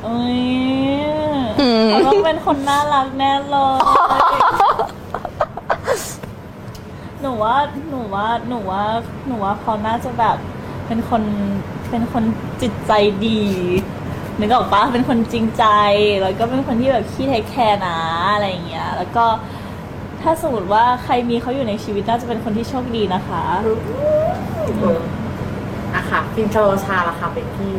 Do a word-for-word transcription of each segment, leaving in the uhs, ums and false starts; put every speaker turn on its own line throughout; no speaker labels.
เอ้ยเขาต้องเป็นคนน่ารักแน่เลยหนูว่าหนูว่าหนูว่าหนูว่าเขาน่าจะแบบเป็นคนเป็นคนจิตใจดีนึกออกปะเป็นคนจริงใจแล้วก็เป็นคนที่แบบขี้เทคแคร์นะอะไรอย่างเงี้ยแล้วก็ถ้าสมมติว่าใครมีเขาอยู่ในชีวิตน่าจะเป็นคนที่โชคดีนะคะ
อะค่ะฟินโชชาละค่ะเป็นพี่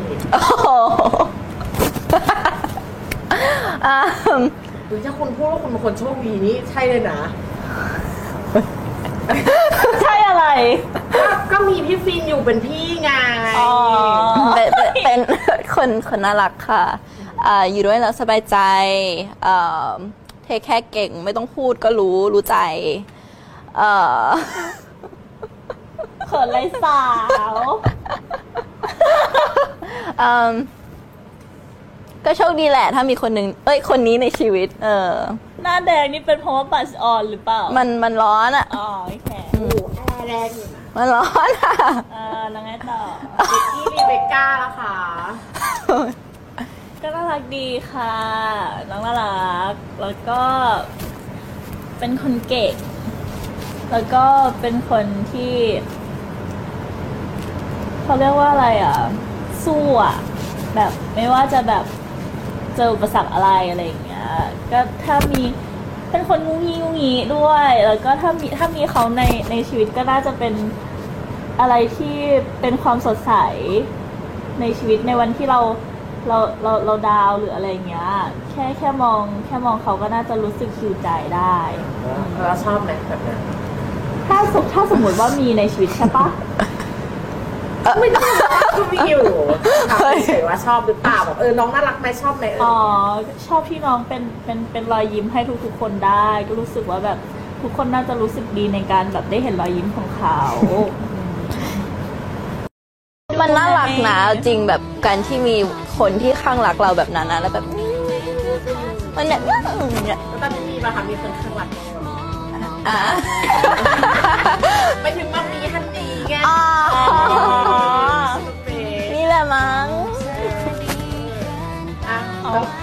หรือถ้าคุณพูดว่าคุณเป็นคนโชคดีนี่ใช่เลยนะ
ใช่อะไร
ก็มีพี่ฟินอยู่เป็นพี่ไง
เป็นเป็นคนคนน่ารักค่ะอยู่ด้วยแล้วสบายใจเทคแค่เก่งไม่ต้องพูดก็รู้รู้ใจ
เขินไรสาว
ก็โชคดีแหละถ้ามีคนหนึ่งเอ้ยคนนี้ในชีวิตเออ
หน้าแดงนี่เป็นเพราะว่าปัสออนหรือเปล่า
มันมันร้อนอ่ะ
อ๋อโอเค
โอ้แอร์แรงอยู่นะ
มันร้อนอ่ะ
เออแล้วไงต่อ
เบกกี้รีเบคก้าละค่ะ
ก็น่ารักดีค่ะน้องน่ารักแล้วก็เป็นคนเก่งแล้วก็เป็นคนที่เขาเรียกว่าอะไรอ่ะสู้อ่ะแบบไม่ว่าจะแบบเจออุปสรรคอะไรอะไรอย่างเงี้ยก็ถ้ามีเป็นคนงุ้งงี้งุ้งงี้ด้วยแล้วก็ถ้ามีถ้ามีเขาในในชีวิตก็น่าจะเป็นอะไรที่เป็นความสดใสในชีวิตในวันที่เราเราเราเราดาวหรืออะไรเงี้ยแค่แค่มองแค่มองเขาก็น่าจะรู้สึกชิวใจได้
แล้วชอบไหมแบบนั้น
ถ้าสมถ้าสมมติว่ามีในชีวิตใช่ปะ
ไม่ได้ก็มีอยู่ถามเฉยว่าชอบหรือเปล่าแบบเออน้องน่ารักไหมชอบไหมเออ
อ๋อชอบที่น้องเป็นเป็นเป็นรอยยิ้มให้ทุกๆคนได้ก็รู้สึกว่าแบบทุกคนน่าจะรู้สึกดีในการแบบได้เห็นรอยยิ้มของเขา
มันน่ารักนะจริงแบบการที่มีคนที่ข้างรักเราแบบนั้นนะแล้วแบบมันเนี่ย
เนี่ยตอนนี้มีป่ะคะมีคนข้างรักอ่าไปถึงมันมีฮันนี่ไง
นี่แหละมั้ง
อ่ะ